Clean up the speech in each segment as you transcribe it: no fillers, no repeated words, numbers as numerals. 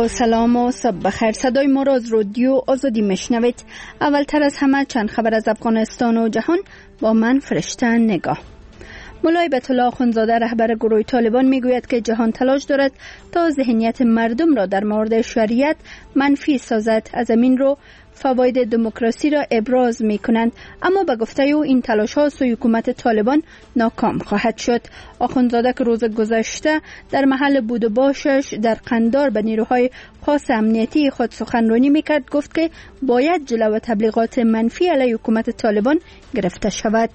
با سلام و صبح بخیر. صدای ما را از رادیو آزادی میشنوید. اولتر از همه چند خبر از افغانستان و جهان با من فرشته نگاه. مولای بیت الله اخوندزاده رهبر گروه طالبان میگوید که جهان تلاش دارد تا ذهنیت مردم را در مورد شریعت منفی سازد. از همین رو فواید دموکراسی را ابراز می کنند، اما به گفته او این تلاش ها سوی حکومت طالبان ناکام خواهد شد. آخوندزاده که روز گذشته در محل بود و باشش در قندار به نیروهای خاص امنیتی خود سخنرانی میکرد، گفت که باید جلو تبلیغات منفی علیه حکومت طالبان گرفته شود.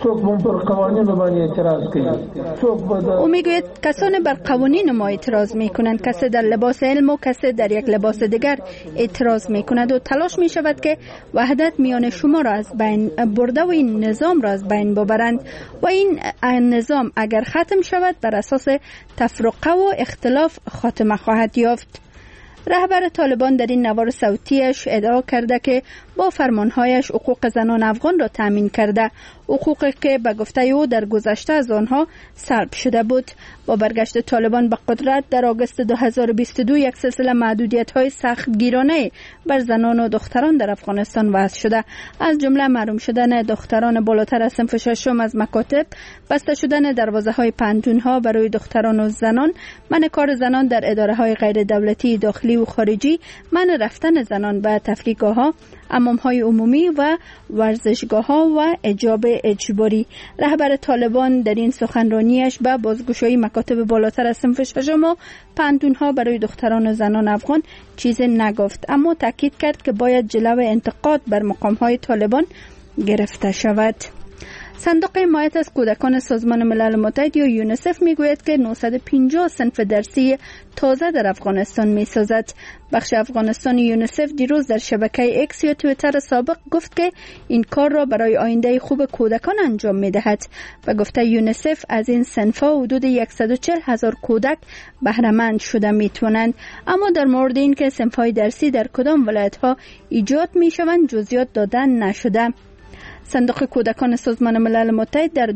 او میگوید کسان بر قوانین ما اعتراض میکنند، کسی در لباس علم و کسی در یک لباس دیگر اعتراض میکند و تلاش میشود که وحدت میان شما را از بین برده و این نظام را از بین ببرند و این نظام اگر ختم شود بر اساس تفرقه و اختلاف خاتمه خواهد یافت. رهبر طالبان در این نوار صوتیش ادعا کرده که با فرمانهایش حقوق زنان افغان را تامین کرده، حقوقی که به گفته او در گذشته از آنها سلب شده بود. با برگشت طالبان به قدرت در آگوست 2022 یک سلسله محدودیت‌های سختگیرانه بر زنان و دختران در افغانستان وضع شده، از جمله محروم شدن دختران بالاتر از صنف ششم از مکاتب، بسته شدن دروازه‌های پانتون‌ها برای دختران و زنان، منع کار زنان در اداره‌های غیر دولتی داخلی و خارجی، منع رفتن زنان به تفریحگاه‌ها، حمام‌های عمومی و ورزشگاه‌ها و حجاب اجباری. رهبر طالبان در این سخنرانیش به بازگشایی مکاتب بالاتر از صنف ششم و پانتون‌ها برای دختران و زنان افغان چیزی نگفت، اما تاکید کرد که باید جلو انتقاد بر مقام‌های طالبان گرفته شود. صندوق حمایت از کودکان سازمان ملل متحد یا یونیسف میگوید که 950 صنف درسی تازه در افغانستان میسازد. بخش افغانستان یونیسف دیروز در شبکه اکس یا توییتر سابق گفت که این کار را برای آینده خوب کودکان انجام میدهد. به گفته یونیسف از این صنف‌ها حدود 140,000 کودک بهره مند شده میتوانند، اما در مورد این که صنف‌های درسی در کدام ولایت‌ها ایجاد میشوند جزئیات داده نشده. صندوق کودکان سازمان ملل متحد در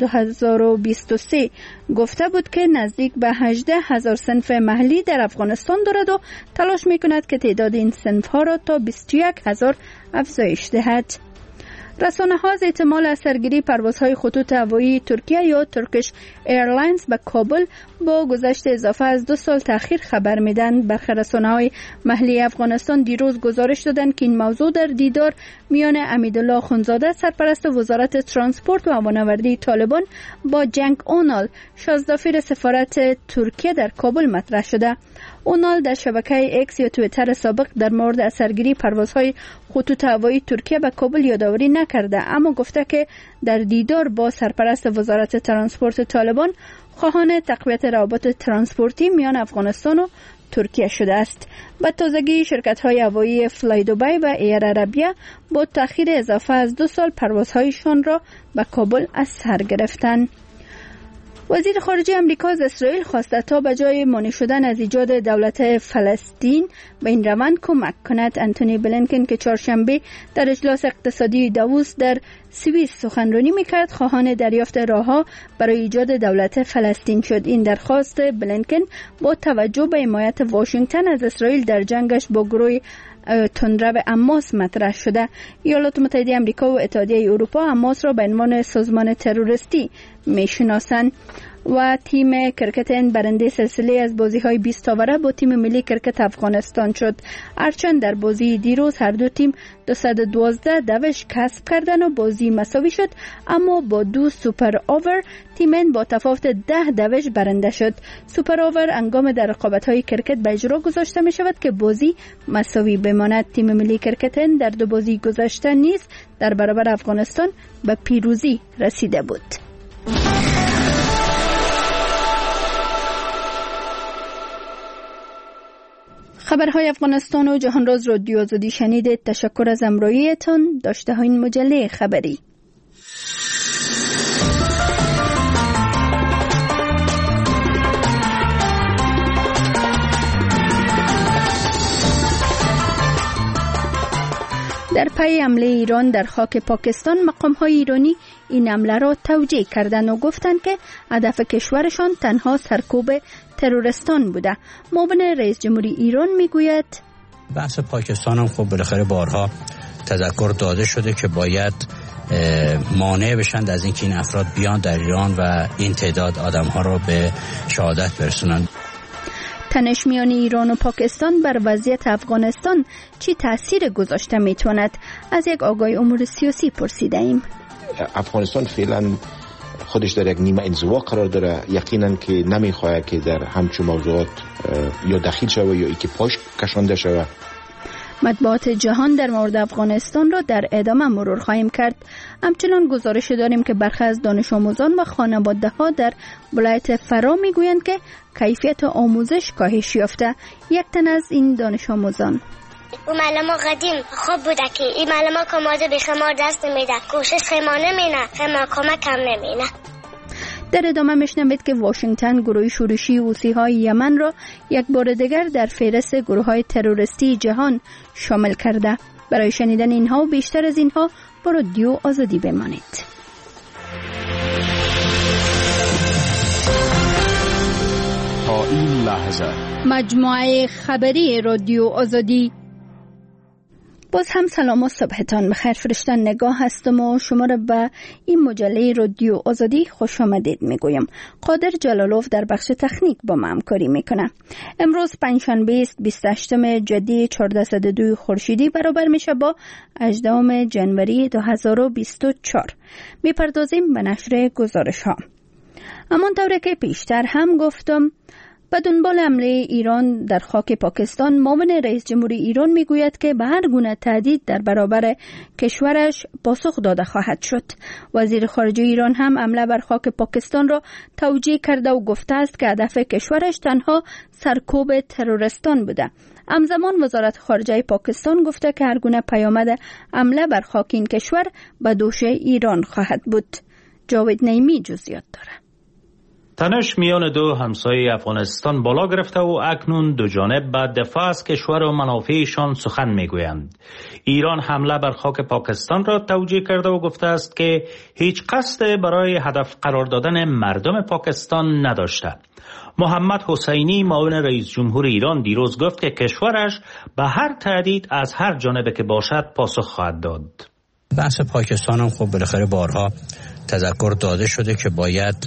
2023 گفته بود که نزدیک به 18,000 صنف محلی در افغانستان دارد و تلاش میکند که تعداد این صنف‌ها را تا 21,000 افزایش دهد. رسانه‌ها از احتمال اثرگیری پروازهای خطوط هوایی ترکیه یا ترکیش ایرلاینز به کابل با گذشت اضافه از 2 سال تأخیر خبر میدن. برخی رسانه‌های محلی افغانستان دیروز گزارش دادند که این موضوع در دیدار میان امیدالله اخوندزاده سرپرست وزارت ترانسپورت و هوانوردی طالبان با جنگ اونال شازدافیر سفارت ترکیه در کابل مطرح شده. اونال در شبکه اکس یا توییتر سابق در مورد اثرگیری پروازهای خطوط هوایی ترکیه به کابل یادآوری نکرده، اما گفته که در دیدار با سرپرست وزارت ترانسپورت طالبان خواهان تقویت روابط ترانسپورتی میان افغانستان و ترکیه شده است. به تازگی شرکت‌های هوایی فلای دبی و ایر عربیه با تأخیر اضافه از 2 سال پروازهایشان را به کابل از سر گرفتند. وزیر خارجه امریکا از اسرائیل خواسته تا به جای مانع شدن از ایجاد دولت فلسطین به این روند کمک کند. انتونی بلینکن که چهارشنبه در اجلاس اقتصادی داووس در سوئیس سخنرانی میکرد، خواهان دریافت راهها برای ایجاد دولت فلسطین شد. این درخواست بلینکن با توجه به حمایت واشنگتن از اسرائیل در جنگش با گروه تندرو حماس مطرح شده. ایالات متحده آمریکا و اتحادیه اروپا حماس را به عنوان سازمان تروریستی میشناسند و تیم کرکت برنده سلسله از بازی‌های 20 تاوره با تیم ملی کرکت افغانستان شد. هرچند در بازی دیروز هر دو تیم 212 دوش کسب کردند و بازی مساوی شد، اما با 2 سوپر اوور تیمن با تفاوت 10 دوش برنده شد. سوپر اوور هنگام در رقابت‌های کرکت به اجرا گذاشته می شود که بازی مساوی بماند. تیم ملی کرکت در 2 بازی گذشته نیز در برابر افغانستان به پیروزی رسیده بود. خبرهای افغانستان و جهان راز رادیو آزادی شنیدید. تشکر از همراهیتان. داشته های مجله خبری. در پی حمله ایران در خاک پاکستان، مقام‌های ایرانی این حمله را توجیه کردند و گفتند که هدف کشورشان تنها سرکوب ترورستان بوده. معاون رئیس جمهوری ایران میگوید بحث پاکستان هم خب بالاخره بارها تذکر داده شده که باید مانع بشند از اینکه این افراد بیان در ایران و این تعداد آدم‌ها را به شهادت برسونند. تنش میان ایران و پاکستان بر وضعیت افغانستان چی تأثیر گذاشته میتواند؟ از یک آگاه امور سیاسی پرسیده ایم. افغانستان فعلا خودش در یک نیمه انزوا قرار داره. یقینا که نمیخواد که در همچون موضوعات یا دخیل شود یا اینکه پاش کشانده شود. مطبوعات جهان در مورد افغانستان را در ادامه مرور خواهیم کرد. همچنان گزارش داریم که برخی از دانش آموزان و خانواده ها در ولایت فرا میگویند که کیفیت آموزش کاهش یافته. یک تن از این دانش آموزان: اون معلم قدیم خوب بوده که این معلم کماده به شما دست نمیده، کوشش خیما نمینه، خیما کمک هم نمینه. در ادامه میشنوید که واشنگتن گروه شورشی حوثی‌های یمن را یک بار دیگر در فهرست گروه‌های تروریستی جهان شامل کرده. برای شنیدن اینها و بیشتر از اینها با رادیو آزادی بمانید. تا این لحظه مجموعه خبری رادیو آزادی. باز هم سلام و صبحتان بخیر. فرشته نگاه هستم و شما را به این مجله رادیو آزادی خوش آمدید میگویم. قادر جلالوف در بخش تکنیک با ما همکاری میکنه. امروز پنجشنبه است، 28 جدی 1402 خورشیدی برابر میشه با 18 جنوری 2024. میپردازیم به نشر گزارش ها. همانطور که پیشتر هم گفتم، به دنبال حمله ایران در خاک پاکستان، معاون رئیس جمهوری ایران میگوید که به هر گونه تهدید در برابر کشورش پاسخ داده خواهد شد. وزیر خارجه ایران هم حمله بر خاک پاکستان را توجیه کرده و گفته است که هدف کشورش تنها سرکوب ترورستان بوده. همزمان وزارت خارجه پاکستان گفته که هر گونه پیامد حمله بر خاک این کشور به دوش ایران خواهد بود. جاوید نعیمی جزئیات داره. تنش میان دو همسایه افغانستان بالا گرفته و اکنون دو جانب به دفاع از کشور و منافعشان سخن میگویند. ایران حمله بر خاک پاکستان را توجیه کرده و گفته است که هیچ قصد برای هدف قرار دادن مردم پاکستان نداشته. محمد حسینی معاون رئیس جمهور ایران دیروز گفت که کشورش به هر تهدید از هر جانب که باشد پاسخ خواهد داد. بحث پاکستان هم خب بالاخره بارها تذکر داده شده که باید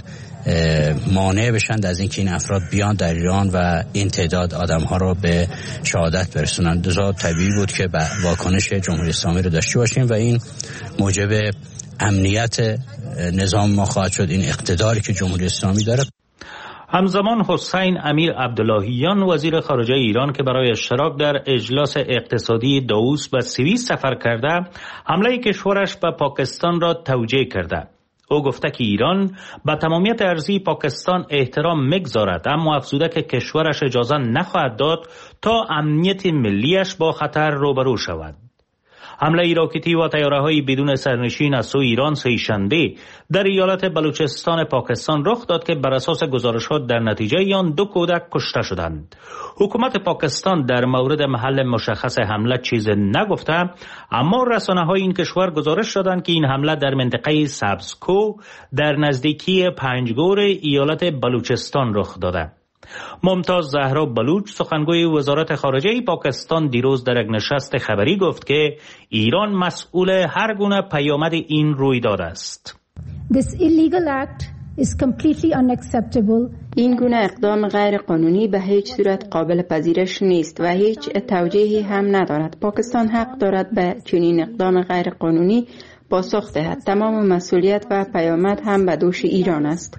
مانع بشند از اینکه این افراد بیان در ایران و این تعداد آدم‌ها رو به شهادت برسونند. لذا طبیعی بود که واکنش جمهوری اسلامی رو داشته باشیم و این موجب امنیت نظام ما خواهد شد، این اقتداری که جمهوری اسلامی داره. همزمان حسین امیر عبداللهیان وزیر خارجه ایران که برای اشتراک در اجلاس اقتصادی داووس به سوئیس سفر کرده، حمله کشورش به پاکستان را توجیه کرده. او گفته که ایران به تمامیت ارضی پاکستان احترام می‌گذارد، اما افزوده که کشورش اجازه نخواهد داد تا امنیت ملیش با خطر روبرو شود. حمله راکتی و طیاره‌های بدون سرنشین از سوی ایران سه‌شنبه در ایالت بلوچستان پاکستان رخ داد که بر اساس گزارشات در نتیجه آن 2 کودک کشته شدند. حکومت پاکستان در مورد محل مشخص حمله چیز نگفته، اما رسانه‌های این کشور گزارش دادند که این حمله در منطقه سبزکو در نزدیکی پنجگور ایالت بلوچستان رخ داده. ممتاز زهرا بلوچ سخنگوی وزارت خارجه پاکستان دیروز در یک نشست خبری گفت که ایران مسئول هر گونه پیامد این رویداد است. This illegal act is completely unacceptable. این گونه اقدام غیر قانونی به هیچ صورت قابل پذیرش نیست و هیچ توجیهی هم ندارد. پاکستان حق دارد به چنین اقدام غیر قانونی پاسخ دهد. تمام مسئولیت و پیامد هم به دوش ایران است.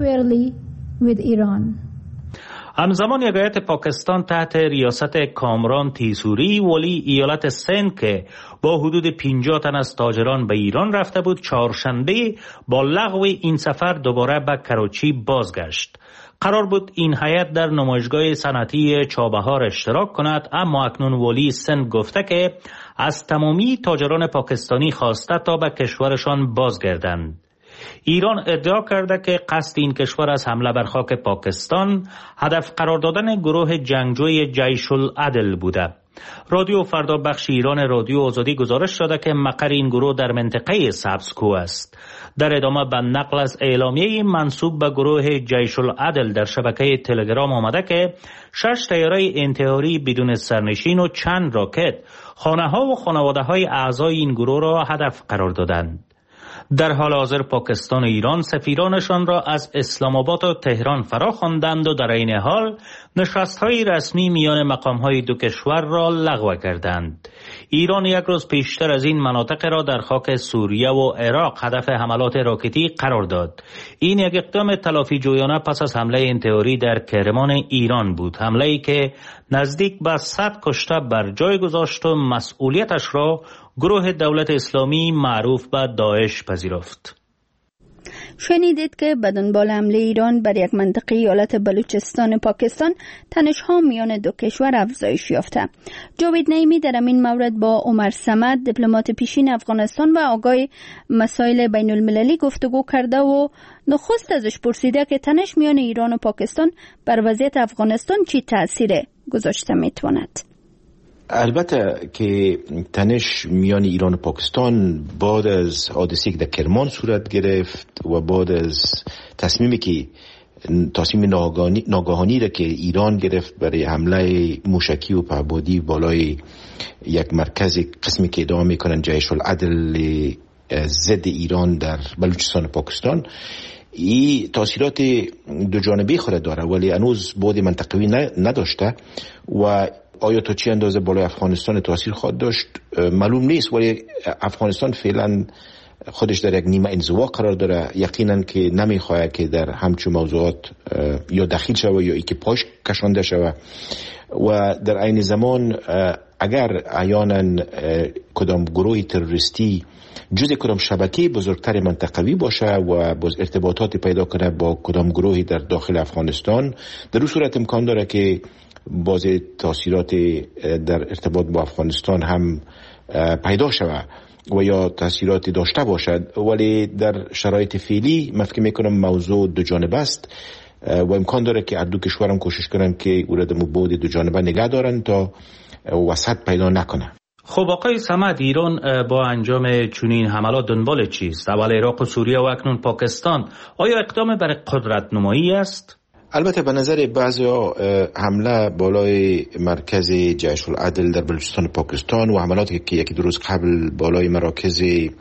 همزمان یک هیئت پاکستان تحت ریاست کامران تیسوری ولی ایالت سند که با حدود 50 تن از تاجران به ایران رفته بود، چهارشنبه با لغو این سفر دوباره به کراچی بازگشت. قرار بود این هیئت در نمایشگاه صنعتی چابهار اشتراک کند، اما اکنون ولی سند گفته که از تمامی تاجران پاکستانی خواسته تا به کشورشان بازگردند. ایران ادعا کرده که قصد این کشور از حمله بر خاک پاکستان هدف قرار دادن گروه جنگجوی جیش العدل بوده. رادیو فردا بخش ایران رادیو آزادی گزارش داده که مقر این گروه در منطقه سبزکو است. در ادامه به نقل از اعلامیه منسوب به گروه جیش العدل در شبکه تلگرام آمده که 6 طیاره انتحاری بدون سرنشین و چند راکت خانه‌ها و خانواده‌های اعضای این گروه را هدف قرار دادند. در حال حاضر پاکستان و ایران سفیرانشان را از اسلام آباد و تهران فرا خواندند و در این حال نشست‌های رسمی میان مقام‌های دو کشور را لغو کردند. ایران یک روز پیشتر از این مناطق را در خاک سوریه و عراق هدف حملات راکتی قرار داد. این یک اقدام تلافی جویانه پس از حمله انتحاری در کرمان ایران بود، حمله‌ای که نزدیک به 100 کشته بر جای گذاشت و مسئولیتش را گروه دولت اسلامی معروف به داعش پذیرفت. شنیدید که به دنبال حمله ایران بر یک منطقه ایالت بلوچستان پاکستان تنش‌ها میان دو کشور افزایش یافته. جاوید نعیمی در این مورد با عمر صمد دیپلمات پیشین افغانستان و آگاه مسائل بین المللی گفتگو کرده و نخست ازش پرسیده که تنش میان ایران و پاکستان بر وضعیت افغانستان چی تأثیر گذاشته میتواند. البته که تنش میان ایران و پاکستان بعد از حادثه‌ای که در کرمان صورت گرفت و بعد از تصمیم ناگهانی را که ایران گرفت برای حمله موشکی و پهپادی بالای یک مرکز قسمی که ادعا میکنن جیش العدل ضد ایران در بلوچستان و پاکستان، این تاثیرات دو جانبه خود داره ولی هنوز بعد منطقوی نداشته و آیا تا چه اندازه بالای افغانستان تاثیر خواهد داشت معلوم نیست، ولی افغانستان فعلا خودش در یک نیمه انزوا قرار داره. یقینا که نمیخواد که در همچون موضوعات یا دخیل شود یا ای که پاش کشانده شود و در عین زمان اگر احیانا کدام گروه تروریستی جز کدام شبکه بزرگتر منطقوی باشه و باز ارتباطات پیدا کنه با کدام گروهی در داخل افغانستان، در اون صورت امکان داره که باز تاثیرات در ارتباط با افغانستان هم پیدا شود و یا تاثیراتی داشته باشد، ولی در شرایط فعلی من فکر میکنم موضوع دو جانبه است و امکان داره که هر دو کشور هم کوشش کنن که او را در مبعد دو جانبه نگه دارن تا وسط پیدا نکنه. خب آقای صمد، ایران با انجام چنین حملات دنبال چیست؟ اول عراق و سوریه و اکنون پاکستان، آیا اقدام برای قدرت نمایی است؟ البته به نظر بعضی‌ها حمله بالای مرکز جیش العدل در بلوچستان پاکستان و حملاتی که یکی دو روز قبل بالای مراکز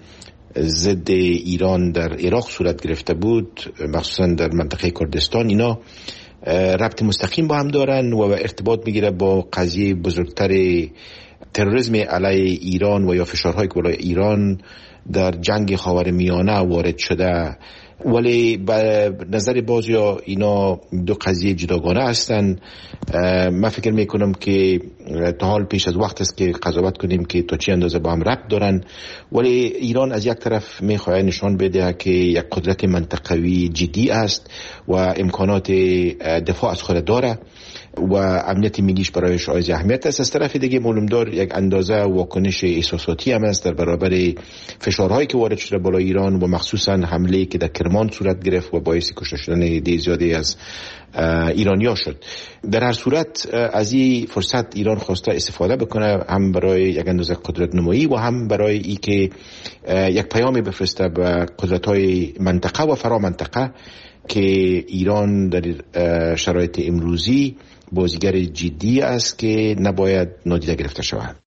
ضد ایران در عراق صورت گرفته بود، مخصوصا در منطقه کردستان، اینا ربط مستقیم با هم دارن و ارتباط میگیره با قضیه بزرگتر تروریسم علیه ایران و یا فشارهایی که بالای ایران در جنگ خاورمیانه وارد شده. ولی به نظر بعضیا اینا دو قضیه جداگانه هستن. من فکر میکنم که تا حال پیش از وقت است که قضاوت کنیم که تا چه اندازه با هم ربط دارن، ولی ایران از یک طرف میخواد نشان بده که یک قدرت منطقوی جدی است و امکانات دفاع از خود داره و امنیت ملیش برایش عایز اهمیت است. از طرف دیگه معلوم دار یک اندازه واکنش احساساتی هم است در برابر فشارهایی که وارد شده بالای ایران و مخصوصا حمله‌ای که در کرمان صورت گرفت و باعث کشته شدن عده زیادی از ایرانی‌ها شد. در هر صورت از این فرصت ایران خواسته استفاده بکنه، هم برای یک اندازه قدرت نمایی و هم برای ای که یک پیامی بفرسته به قدرت‌های منطقه و فرامنطقه که ایران در شرایط امروزی بازیگر جدی است که نباید نادیده گرفته شود.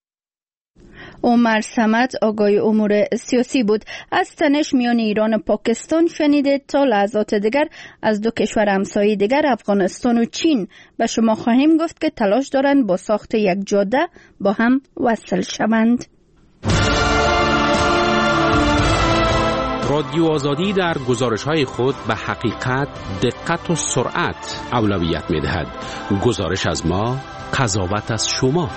عمر صمد آگاه امور سیاسی بود. از تنش میان ایران و پاکستان شنیدید. تا لحظات دیگر از دو کشور همسایه دیگر افغانستان و چین به شما خواهیم گفت که تلاش دارند با ساخت یک جاده با هم وصل شوند. رادیو آزادی در گزارش‌های خود به حقیقت، دقت و سرعت اولویت می‌دهد. گزارش از ما، قضاوت از شما.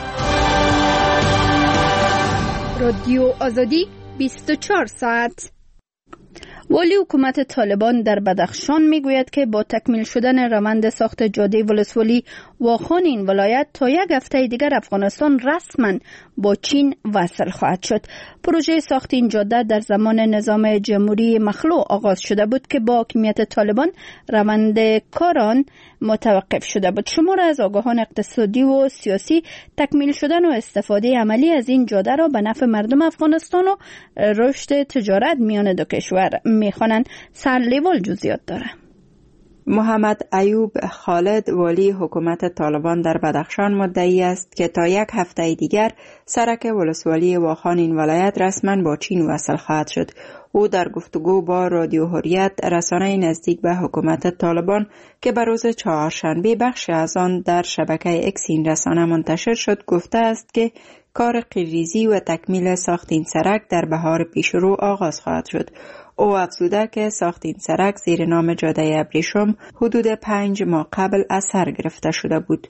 رادیو آزادی 24 ساعت. والی حکومت طالبان در بدخشان میگوید که با تکمیل شدن روند ساخت جاده ولسوالی واخان این ولایت تا یک هفته دیگر افغانستان رسما با چین وصل خواهد شد. پروژه ساخت این جاده در زمان نظام جمهوری مخلوع آغاز شده بود که با حکومت طالبان روند کاران متوقف شده بود. شمار از آگاهان اقتصادی و سیاسی تکمیل شدن و استفاده عملی از این جاده را به نفع مردم افغانستان و رشد تجارت میان دو کشور میخوانند. سرلیوال جزئیات داره. محمد ایوب خالد والی حکومت طالبان در بدخشان مدعی است که تا یک هفته دیگر سرک ولسوالی واخان این ولایت رسما با چین وصل خواهد شد. او در گفتگو با رادیو حریت، رسانه نزدیک به حکومت طالبان که به روز چهارشنبه بخش از آن در شبکه اکس این رسانه منتشر شد، گفته است که کار قیریزی و تکمیل ساخت این سرک در بهار پیشرو آغاز خواهد شد. او افزوده که ساخت این سرک زیر نام جاده ابریشم حدود 5 ماه قبل از سر گرفته شده بود.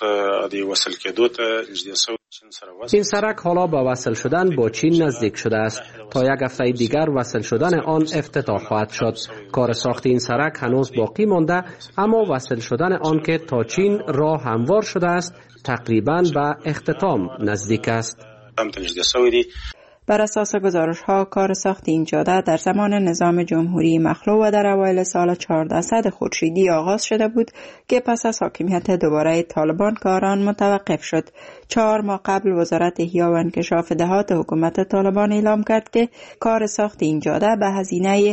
این سرک حالا به وصل شدن با چین نزدیک شده است. تا یک هفته دیگر وصل شدن آن افتتاح خواهد شد. کار ساخت این سرک هنوز باقی مانده، اما وصل شدن آن که تا چین راه هموار شده است تقریباً به اختتام نزدیک است. بر اساس گزارش‌ها کار ساخت این جاده در زمان نظام جمهوری مخلوع و در اوایل سال 1400 خورشیدی آغاز شده بود که پس از حاکمیت دوباره طالبان کار آن متوقف شد. 4 ماه قبل وزارت احیا و انکشاف دهات حکومت طالبان اعلام کرد که کار ساخت این جاده به هزینه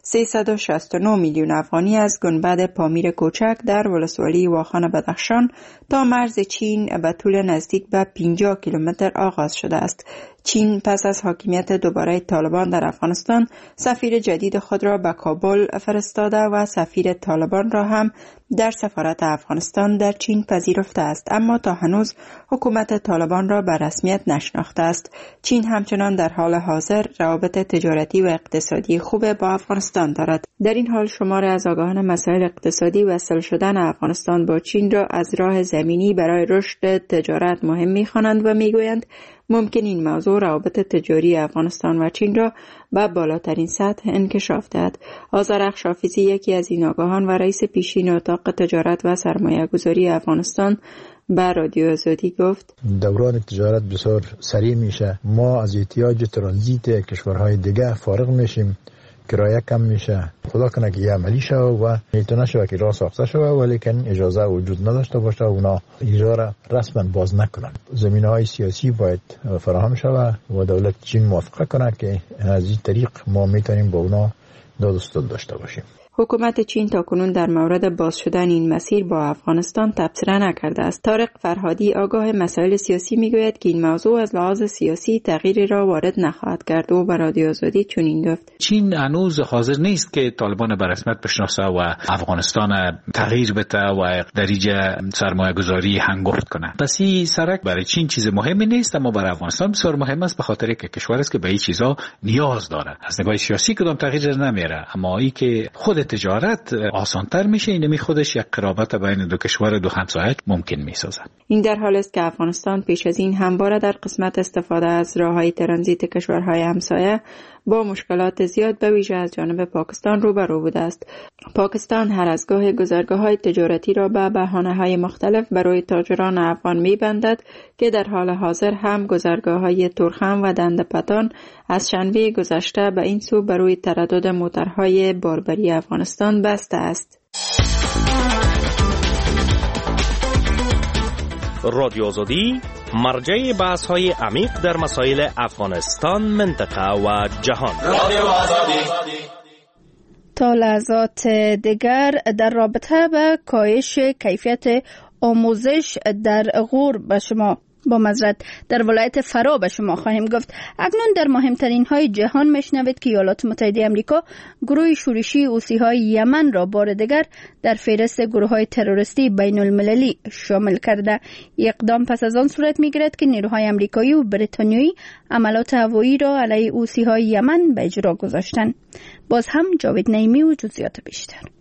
369 میلیون افغانی از گنبد پامیر کوچک در ولسوالی واخان بدخشان تا مرز چین به طول نزدیک به 50 کیلومتر آغاز شده است. چین پس از حاکمیت دوباره طالبان در افغانستان سفیر جدید خود را به کابل فرستاده و سفیر طالبان را هم در سفارت افغانستان در چین پذیرفته است، اما تا هنوز حکومت طالبان را به رسمیت نشناخته است. چین همچنان در حال حاضر روابط تجارتی و اقتصادی خوب با افغانستان دارد. در این حال شمار از آگاهان مسائل اقتصادی وصل شدن افغانستان با چین را از راه زمینی برای رشد تجارت مهم می‌خوانند و میگویند ممکن این موضوع روابط تجاری افغانستان و چین را به بالاترین سطح انکشاف دهد. آذرخش حافظی، یکی از این آگاهان و رئیس پیشین اتاق تجارت و سرمایه‌گذاری افغانستان، به رادیو آزادی گفت دوران تجارت بسیار سریع میشه. ما از احتیاج ترانزیت کشورهای دیگه فارغ میشیم، کرایه کم میشه. خدا کنه که یه عملی شود و میتونه شود که راه ساخته شود، ولیکن اجازه وجود نداشته باشه اونا اجرا را رسما باز نکنن. زمینه‌های سیاسی باید فراهم شود و دولت چین موافقه کنه که از این طریق ما میتونیم با اونا داد و ستد داشته باشیم. حکومت چین تاکنون در مورد باز شدن این مسیر با افغانستان تبصره نکرده است. طارق فرهادی، آگاه مسائل سیاسی، میگوید که این موضوع از لحاظ سیاسی تغییری را وارد نخواهد کرد و به رادیو آزادی چنین گفت: چین هنوز حاضر نیست که طالبان به رسمیت بشناسه و افغانستان تغییر بده و در اینجا سرمایه گذاری هنگفت کنه. پس این سرک برای چین چیز مهمی نیست، اما برای افغانستان بسیار مهم است، به خاطر که کشور است که به این چیزا نیاز داره. از نگاه سیاسی کدام تغییر نمیاره، اما این که خود تجارت آسانتر میشه، اینمی خودش یک قرابت بین دو کشور، دو همسایه ممکن میسازه. این در حال است که افغانستان پیش از این همواره در قسمت استفاده از راههای ترانزیت کشورهای همسایه با مشکلات زیاد به ویژه از جانب پاکستان روبرو بوده است. پاکستان هر از گاه گذرگاه‌های تجارتی را به بهانه‌های مختلف برای تاجران افغان می‌بندد که در حال حاضر هم گذرگاه‌های تورخم و دندپتان از شنبه گذشته به این سو برای تردد موترهای باربری افغانستان بسته است. رادیو آزادی مرجع بحث‌های عمیق در مسائل افغانستان، منطقه و جهان. رادیو آزادی. تا لحظات دیگر در رابطه با کاهش کیفیت آموزش در غور به شما در ولایت فرا به شما خواهیم گفت. اکنون در مهمترین های جهان میشنوید که ایالات متحده آمریکا گروه شورشی حوثی های یمن را بار دیگر در فهرست گروه های تروریستی بین المللی شامل کرده. اقدام پس از آن صورت میگیرد که نیروهای آمریکایی و بریتانیایی عملات هوایی را علیه حوثی های یمن به اجرا گذاشتند. باز هم جاوید نعیمی و جزئیات بیشتر.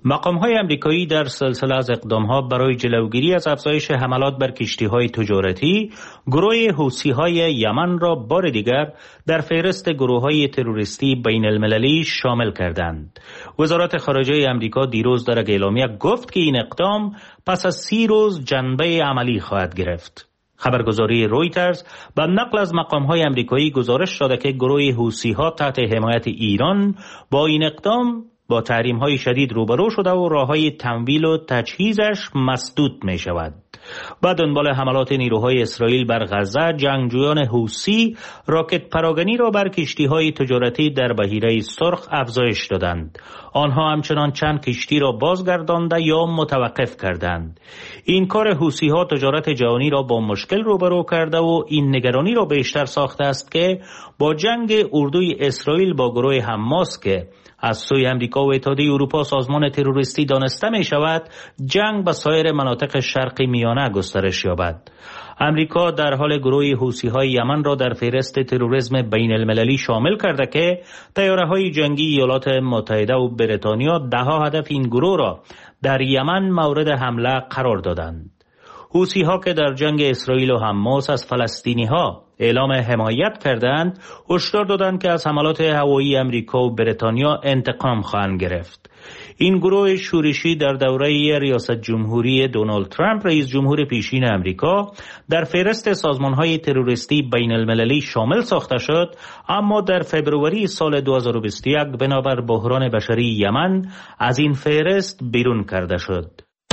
مقام‌های آمریکایی در سلسله از اقدام‌ها برای جلوگیری از افزایش حملات بر کشتی‌های تجارتی، گروه حوثی‌های یمن را بار دیگر در فهرست گروه‌های تروریستی بین‌المللی شامل کردند. وزارت خارجه آمریکا دیروز در اعلامیه گفت که این اقدام پس از 30 روز جنبه عملی خواهد گرفت. خبرگزاری رویترز با نقل از مقام‌های آمریکایی گزارش داده که گروه حوثی‌ها تحت حمایت ایران با این اقدام با تحریم‌های شدید روبرو شده و راه‌های تمویل و تجهیزش مسدود می‌شود. با دنبال حملات نیروهای اسرائیل بر غزه، جنگجویان حوثی راکت پراگنی را بر کشتی‌های تجارتی در بحیره سرخ افزایش دادند. آنها همچنان چند کشتی را بازگردانده یا متوقف کردند. این کار حوثی‌ها تجارت جهانی را با مشکل روبرو کرده و این نگرانی را بیشتر ساخته است که با جنگ اردوی اسرائیل با گروه حماس که از سوی امریکا و اتحادیه اروپا سازمان تروریستی دانسته می شود، جنگ به سایر مناطق شرق میانه گسترش یابد. امریکا در حال گروه حوثی‌های یمن را در فهرست تروریسم بین المللی شامل کرده که طیاره‌های جنگی ایالات متحده و بریتانیا ده‌ها هدف این گروه را در یمن مورد حمله قرار دادند. حوثی‌ها که در جنگ اسرائیل و حماس از فلسطینی‌ها اعلام حمایت کردند، هشدار دادند که از حملات هوایی امریکا و بریتانیا انتقام خواهند گرفت. این گروه شورشی در دوره ریاست جمهوری دونالد ترامپ رئیس جمهور پیشین امریکا در فهرست سازمان‌های تروریستی بین المللی شامل ساخته شد، اما در فبروری سال 2021 بنابر بحران بشری یمن از این فهرست بیرون کرده شد.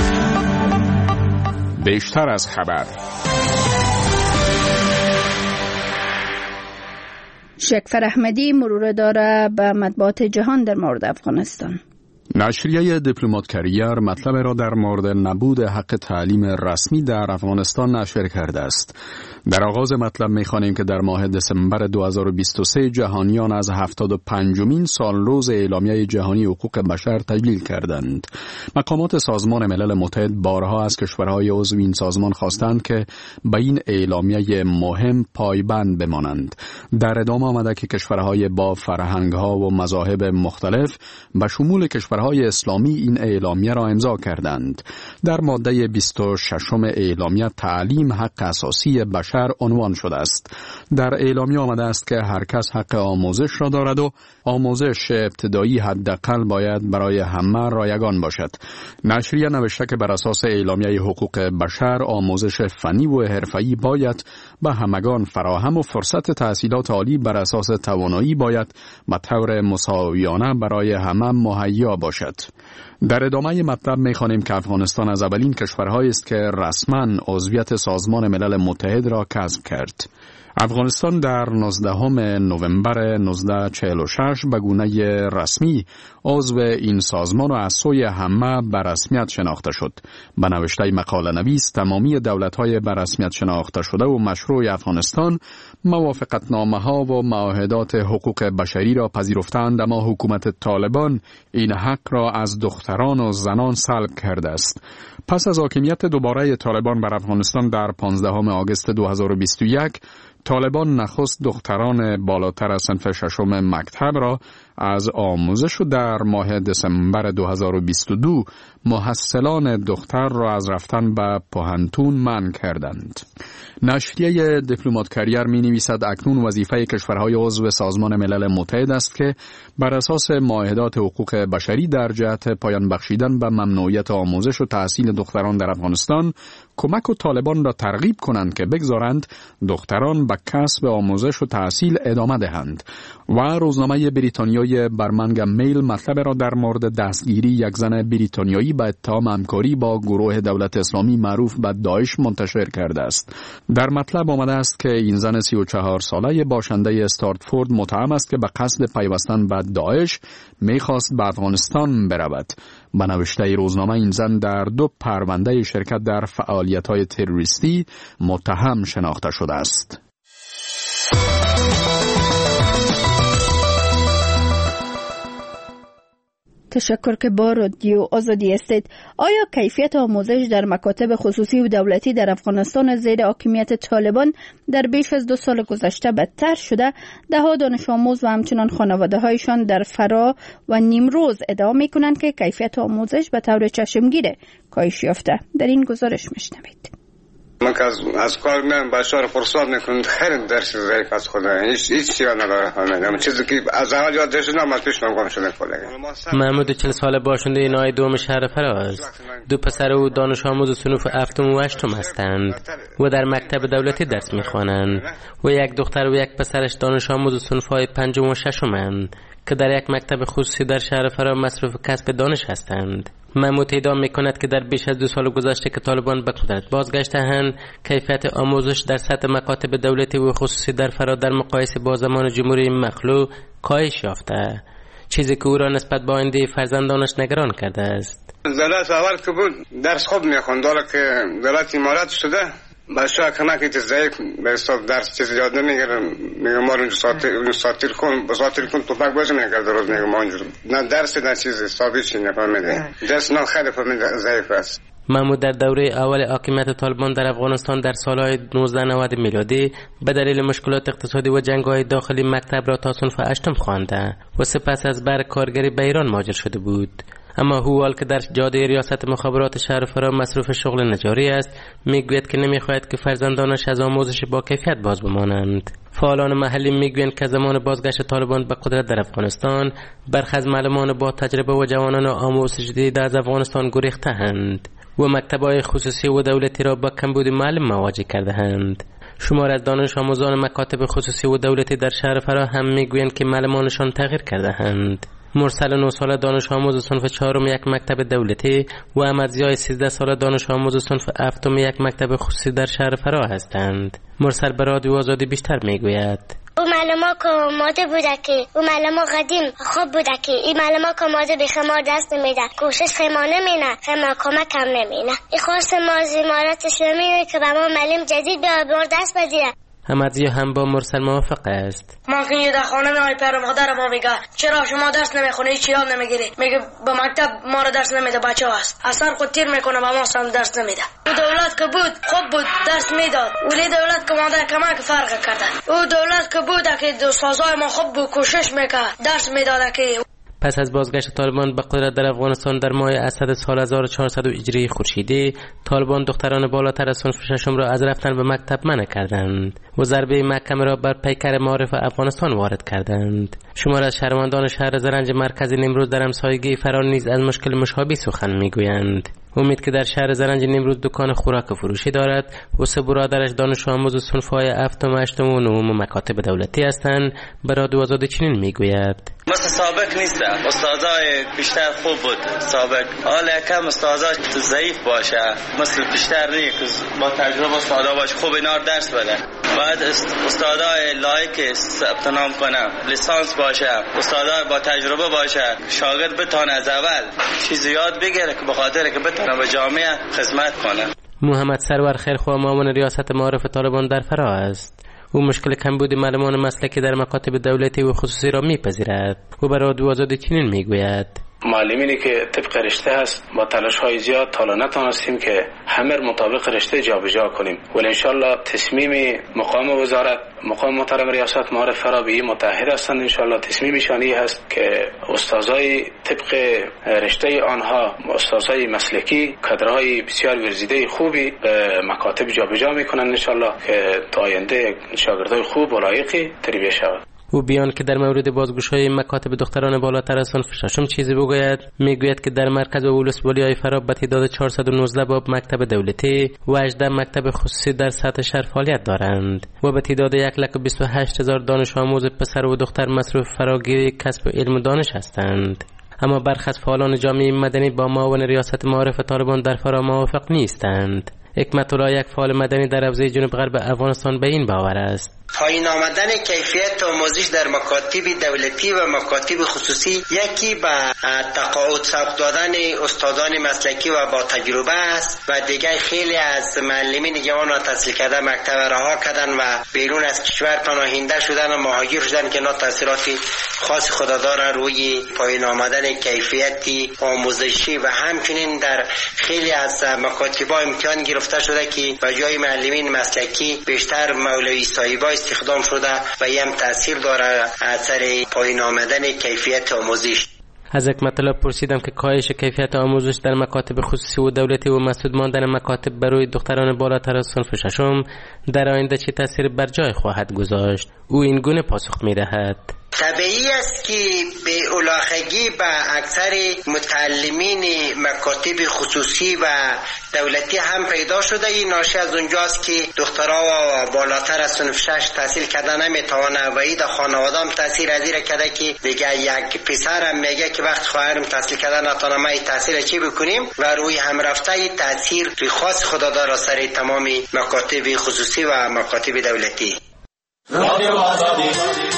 بیشتر از خبر. شکفر احمدی مرور داره به مطبوعات جهان در مورد افغانستان. نشریه دیپلمات کریر مطلب را در مورد نبود حق تعلیم رسمی در افغانستان نشر کرده است. در آغاز مطلب می‌خوانیم که در ماه دسامبر 2023 جهانیان از 75مین سالروز اعلامیه جهانی حقوق بشر تجلیل کردند. مقامات سازمان ملل متحد بارها از کشورهای عضو این سازمان خواستند که به این اعلامیه مهم پایبند بمانند. در ادامه آمده که کشورهای با فرهنگ‌ها و مذاهب مختلف به شمول کشورهای اسلامی این اعلامیه را امضا کردند. در ماده 26 اعلامیه تعلیم حق اساسی بشر عنوان شده است. در اعلامیه آمده است که هر کس حق آموزش را دارد و آموزش ابتدایی حداقل باید برای همه رایگان باشد. نشریه نوشته که بر اساس اعلامیه حقوق بشر آموزش فنی و حرفه‌ای باید به همگان فراهم و فرصت تحصیلات عالی بر اساس توانایی باید به طور مساویانه برای همه مهیا باشد. در ادامه مطلب می‌خوانیم که افغانستان از اولین کشورهایی است که رسما عضویت سازمان ملل متحد را کسب کرد. افغانستان در 19 نوامبر 1946 به گونه رسمی عضو این سازمان و از سوی همه به رسمیت شناخته شد. به نوشته مقاله نویس تمامی دولت‌های به رسمیت شناخته شده و مشروع افغانستان موافقتنامه‌ها و معاهدات حقوق بشری را پذیرفتند، اما حکومت طالبان این حق را از دختران و زنان سلب کرده است. پس از حاکمیت دوباره طالبان بر افغانستان در 15 آگوست 2021 طالبان نخست دختران بالاتر از صنف ششم مکتب را از آموزش و در ماه دسامبر 2022 محصلان دختر را از رفتن به پوهنتون منع کردند. نشریه دیپلمات کریر می نویسد اکنون وظیفه کشورهای عضو سازمان ملل متحد است که بر اساس معاهدات حقوق بشری در جهت پایان بخشیدن به ممنوعیت آموزش و تحصیل دختران در افغانستان کمک و طالبان را ترغیب کنند که بگذارند دختران به کسب آموزش و تحصیل ادامه دهند. و روزنامه بریتانیای برمنگم میل مطلب را در مورد دستگیری یک زن بریتانیایی به اتهام همکاری با گروه دولت اسلامی معروف به داعش منتشر کرده است. در مطلب آمده است که این زن 34 ساله باشنده استارتفورد متهم است که به قصد پیوستن به داعش می‌خواست به افغانستان برود. به نوشته روزنامه این زن در 2 پرونده شرکت در فعالیت‌های تروریستی متهم شناخته شده است. تشکر که با رادیو آزادی هستید. آیا کیفیت آموزش در مکاتب خصوصی و دولتی در افغانستان زیر حاکمیت طالبان در بیش از 2 سال گذشته بدتر شده؟ دهها دانش آموز و همچنان خانواده هایشان در فرا و نیمروز ادعا می کنند که کیفیت آموزش به طور چشمگیر کاهش یافته. در این گزارش میشنوید. من از کار میام بچه‌ها فرصت میکنم خیلی درس ضعیف از خدا هیچ چیزی نداره فهمیدم چیزی که از اول یاد داشتم از پیش گم شده کلا. محمود 40 ساله باشنده نای دوم شهر فراز، 2 پسر او دانش آموز صنف 7 و 8 هستند و در مکتب دولتی درس میخوانند و 1 دختر و 1 پسرش دانش آموز صنف‌های 5 و 6 اند که در یک مکتب خصوصی در شهر فرا مصروف کسب دانش هستند. محمود ادعا میکند که در بیش از 2 سال گذشته که طالبان به قدرت بازگشته‌اند، کیفیت آموزش در سطح مکاتب دولتی و خصوصی در فرا در مقایسه با زمان جمهوری مخلوع کاهش یافته، چیزی که او را نسبت به آینده فرزندانش نگران کرده است. دولت اول که بود درس خوب میخوند، حالا که دولت امارات شده بچه‌ها کمکی ضعیف به حساب درس چیز یاد نمیگیرن. میگم ما اونجا ساتیر کن توپک بازی میگرد روز. میگم ما اونجا نه درس نه چیزی ثابت نفهمیده، درس نه خیلی فهمیده ضعیف است. محمود در دوره اول حاکمیت طالبان در افغانستان در سالهای 1990 میلادی به دلیل مشکلات اقتصادی و جنگ‌های داخلی مکتب را تا صنف 8 خوانده و سپس از بر کارگری به ایران مهاجر شده بود. اما هوال که در جاده ریاست مخابرات شهر فرا مصروف شغل نجاری است، میگوید که نمیخواهد که فرزندانش از آموزش با کیفیت باز بمانند. فعالان محلی میگویند که زمان بازگشت طالبان به قدرت در افغانستان، برخی از معلمان با تجربه و جوانان آموزش دیده از افغانستان گریخته‌اند و مکتب‌های خصوصی و دولتی را با کمبود معلم مواجه کرده‌اند. شمار از دانش آموزان مکاتب خصوصی و دولتی در شهر فرا هم میگویند که معلمانشان تغییر کرده‌اند. مرسل 9 ساله دانش آموز صنف 4 یک مکتب دولتی و احمدضیاء 13 ساله دانش آموز صنف 7 یک مکتب خصوصی در شهر فرا هستند. مرسل به رادیو آزادی بیشتر میگوید. او معلم که آماده بوده که او معلم قدیم خوب بوده که این معلم که آماده به خمار دست نمیده، کوشش خیما نمینه، خیما کمک هم نمینه. این خواست ما از امارات اسلامی که به ما معلم جدید به دست بدیده. احمدضیاء هم با مرسل موافق است. ما که در خانه میای پر مادر ما میگه چرا شما درس نمیخونی، هیچ یاد نمیگیری؟ میگه به مکتب ما رو درس نمیده، بچه هست اثر خود تیر میکنه، به ما سم درس نمیده. او دولت که بود خوب بود درس میداد، ولی دولت که مادر کمک فرق کرده. او دولت که بود که استادای ما خوب بود کوشش میکرد درس میداد. که پس از بازگشت طالبان به قدرت در افغانستان در ماه اسد سال 1400 هجری خورشیدی، طالبان دختران بالاتر از صنف 6 را از رفتن به مکتب منع کردند و ضربه محکمه را بر پیکر معارف افغانستان وارد کردند. شمار از شهروندان شهر زرنج مرکزی نیمروز در همسایگی فرا نیز از مشکل مشابه سخن میگویند. امید که در شهر زرنج نیمروز دکان خوراک فروشی دارد و 3 برادرش دانش آموز صنف‌های 7 و 8 و 9 مکاتب دولتی هستند، به رادیو آزادی چنین میگوید. مثل سابق نیست، استادای بیشتر خوب بود سابق، حالا کم استادای ضعیف باشه، مثل بیشتر نیست با تجربه استادا باشه خوب اینا درس بده. بعد استادای لایق ثبت نام کنه، لیسانس باشه، استادای با تجربه باشه، شاگرد بتونه از اول چیز یاد بگیره که به خاطر که بتونه به جامعه خدمت کنه. محمد سرور خیرخواه معاون ریاست معارف طالبان در فرا است. او مشکل کمبود معلمان مسلکی در مکاتب دولتی و خصوصی را میپذیرد و برای رادیو آزادی چنین میگوید. معلمینی که طبق رشته هست با تلاش های زیاد تا نتونستیم که همه مطابق رشته جابجا کنیم، ولی انشالله تصمیم مقام وزارت، مقام محترم ریاست معارف فرا به این متحد هستند. انشالله تصمیمشان این هست که استادای طبق رشته آنها، استادای مسلکی، کادرهای بسیار ورزیده خوبی به مکاتب جابجا میکنند انشالله که تا آینده شاگردای خوب و لایقی تربیت شود. او بیان که در مورد بازگشایی مکاتب دختران بالاتر از صنف 6 چیزی بگوید، میگوید که در مرکز ولسوالی‌های فرا به تعداد 419 باب مکتب دولتی و 18 مکتب خصوصی در سطح شهر فعالیت دارند و به تعداد 128,000 دانش آموز پسر و دختر مصروف فراگیری کسب علم و دانش هستند. اما برخی از فعالان جامعه مدنی با معاون ریاست معارف طالبان در فرا موافق نیستند. حکمت الله، یک فعال مدنی در حوزه جنوب غرب افغانستان، به این باور است. پایین آمدن کیفیت آموزش در مکاتب دولتی و مکاتب خصوصی یکی به تقاعد سوق دادن استادان مسلکی و با تجربه است و دیگه خیلی از معلمین جوان را تحصیل کرده مکتب رها کردن و بیرون از کشور پناهنده شدن و مهاجر شدن که اینا تاثیرات خاص خوددار روی پایین آمدن کیفیتی آموزشی و همچنین در خیلی از مکاتب‌ها امتحان گرفته شده که به جای معلمین مسلکی بیشتر مولوی صاحبا استخدام شده و این هم تاثیر داره اثر پایین آمدن کیفیت آموزش. از یک مطلب پرسیدم که کاهش کیفیت آموزش در مکاتب خصوصی و دولتی و مسدود ماندن مکاتب برای دختران بالاتر از صنف ششم در آینده چه تاثیر بر جای خواهد گذاشت؟ او این گونه پاسخ می‌دهد: طبیعی است که به اولاخگی به اکثر متعلمین مکاتب خصوصی و دولتی هم پیدا شده. این ناشی از اونجاست که دخترها و بالاتر از صنف 6 تحصیل کردن نمیتوانه و این در خانواده هم تاثیر ازیره کرده که دیگه یک پسر هم میگه که وقت خواهرم تحصیل کردن نتونم ما تحصیل چی بکنیم و روی هم رفته تاثیر خاص خدا داره سر تمام مکاتب خصوصی و مکاتب دولتی. رادیو آزادی